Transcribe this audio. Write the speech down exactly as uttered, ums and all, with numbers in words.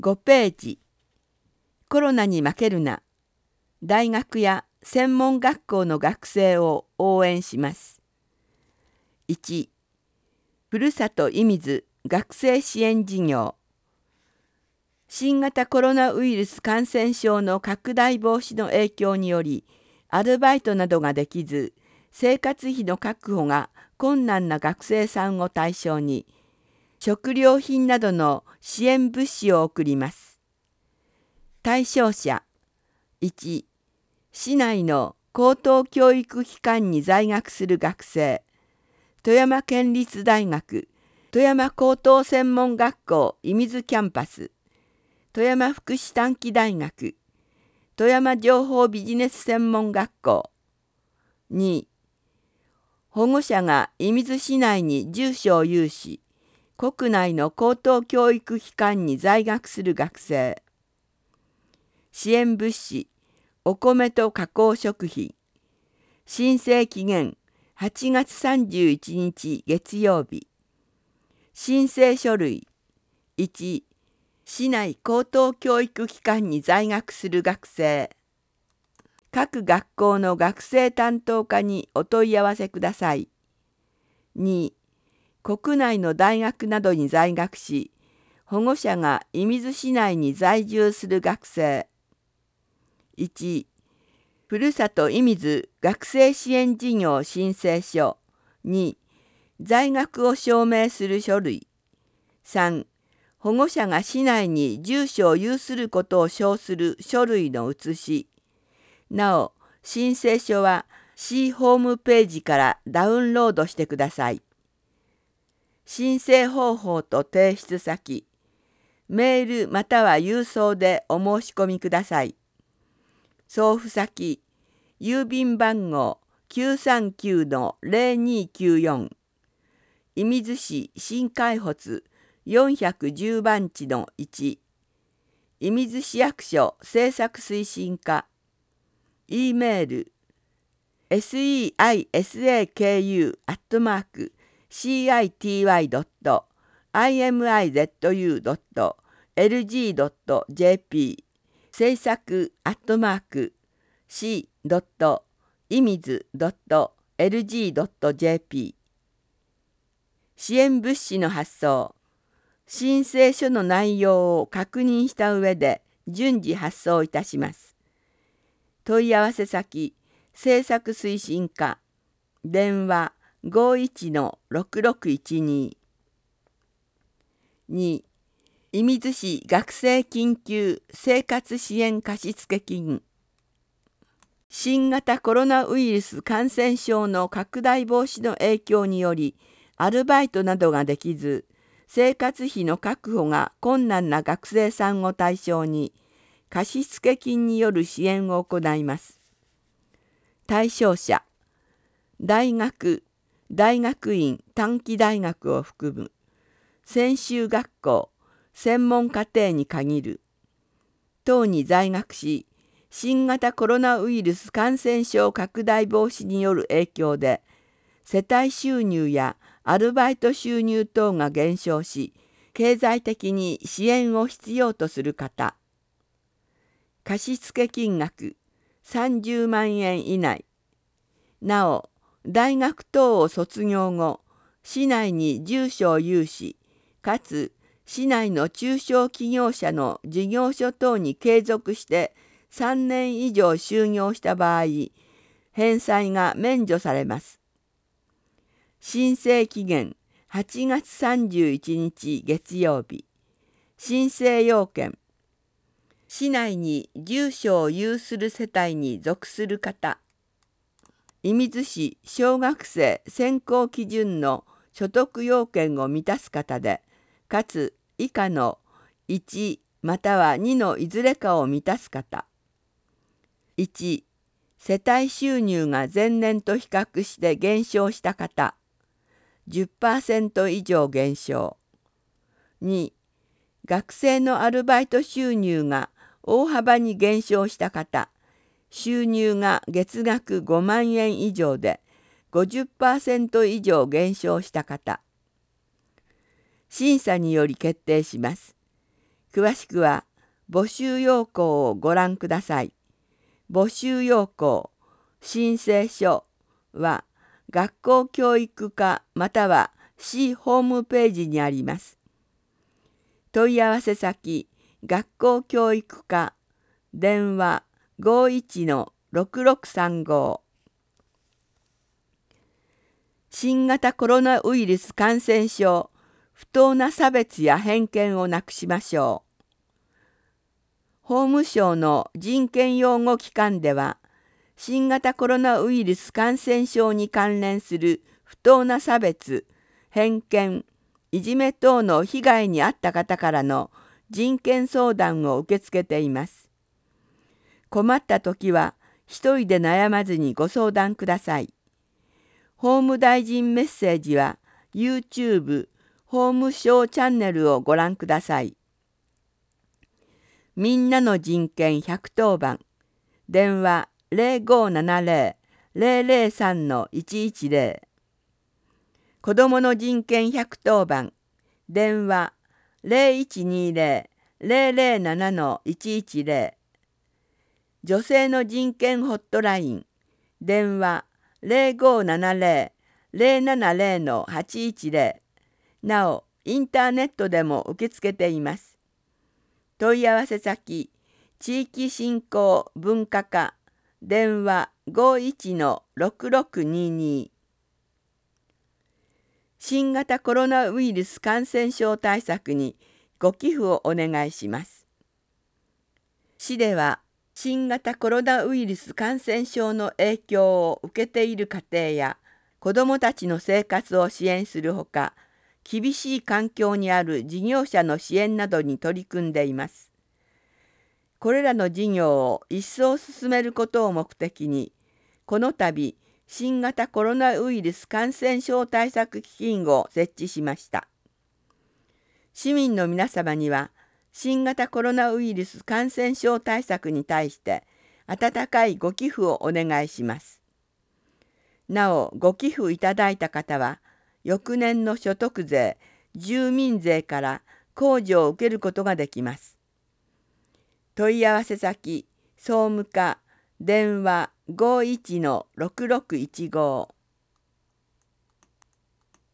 ごページ。コロナに負けるな。大学や専門学校の学生を応援します。いち. ふるさと射水学生支援事業。新型コロナウイルス感染症の拡大防止の影響により、アルバイトなどができず、生活費の確保が困難な学生さんを対象に、食料品などの支援物資を送ります。対象者いち. 市内の高等教育機関に在学する学生、富山県立大学富山高等専門学校射水キャンパス、富山福祉短期大学、富山情報ビジネス専門学校。に. 保護者が射水市内に住所を有し、国内の高等教育機関に在学する学生。支援物資、お米と加工食品。申請期限はちがつさんじゅういちにち月曜日。申請書類いち. 市内高等教育機関に在学する学生。各学校の学生担当課にお問い合わせください。に. 国内の大学などに在学し、保護者が射水市内に在住する学生。いち. ふるさと射水学生支援事業申請書。に. 在学を証明する書類。さん. 保護者が市内に住所を有することを証する書類の写し。なお、申請書は市ホームページからダウンロードしてください。申請方法と提出先、メールまたは郵送でお申し込みください。送付先、郵便番号 きゅうさんきゅうのゼロにきゅうよん、射水市新海発よんひゃくじゅうばんちのいち、射水市役所政策推進課、E メール セイサク アットマーク シーアイティーワイ ドット アイエムアイゼットユー ドット エルジー ドット ジェーピー 政策アットマーク シー ドット 射水 ドット エルジー ドット ジェーピー 支援物資の発送、申請書の内容を確認した上で順次発送いたします。問い合わせ先、政策推進課、電話 ごいちのろくろくいちに。に. 射水市学生緊急生活支援貸付金。新型コロナウイルス感染症の拡大防止の影響により、アルバイトなどができず、生活費の確保が困難な学生さんを対象に、貸付金による支援を行います。対象者、大学、大学院短期大学を含む、専修学校、専門課程に限る、等に在学し、新型コロナウイルス感染症拡大防止による影響で、世帯収入やアルバイト収入等が減少し、経済的に支援を必要とする方。貸付金額さんじゅうまんえん以内。なお、大学等を卒業後、市内に住所を有し、かつ市内の中小企業者の事業所等に継続してさんねん以上就業した場合、返済が免除されます。申請期限はちがつさんじゅういちにち月曜日。申請要件、市内に住所を有する世帯に属する方、射水市小学生選考基準の所得要件を満たす方で、かつ以下のいちまたはにのいずれかを満たす方。いち. 世帯収入が前年と比較して減少した方、じゅっパーセント 以上減少。に. 学生のアルバイト収入が大幅に減少した方、収入が月額ごまんえん以上で ごじゅっパーセント 以上減少した方。審査により決定します。 詳しくは募集要項をご覧ください。募集要項、申請書は学校教育課または市ホームページにあります。問い合わせ先、学校教育課、電話 ごいちのろくろくさんご。新型コロナウイルス感染症、不当な差別や偏見をなくしましょう。法務省の人権擁護機関では、新型コロナウイルス感染症に関連する不当な差別、偏見、いじめ等の被害に遭った方からの人権相談を受け付けています。困った時は一人で悩まずにご相談ください。法務大臣メッセージは YouTube 法務省チャンネルをご覧ください。みんなの人権ひゃくとおばん、電話 ゼロごーななゼロ ゼロゼロさんのいちいちゼロ。子どもの人権ひゃくとおばん、電話 ゼロいちにゼロ ゼロゼロななのいちいちゼロ。女性の人権ホットライン、電話 ゼロごーななゼロ ゼロななゼロのはちいちゼロ。なお、インターネットでも受け付けています。問い合わせ先、地域振興文化課、電話 ごいちのろくろくにに。新型コロナウイルス感染症対策にご寄付をお願いします。市では、新型コロナウイルス感染症の影響を受けている家庭や子どもたちの生活を支援するほか、厳しい環境にある事業者の支援などに取り組んでいます。これらの事業を一層進めることを目的に、この度、新型コロナウイルス感染症対策基金を設置しました。市民の皆様には、新型コロナウイルス感染症対策に対して温かいご寄付をお願いします。なお、ご寄付いただいた方は、翌年の所得税、住民税から控除を受けることができます。問い合わせ先、総務課、電話 ごいちのろくろくいちご。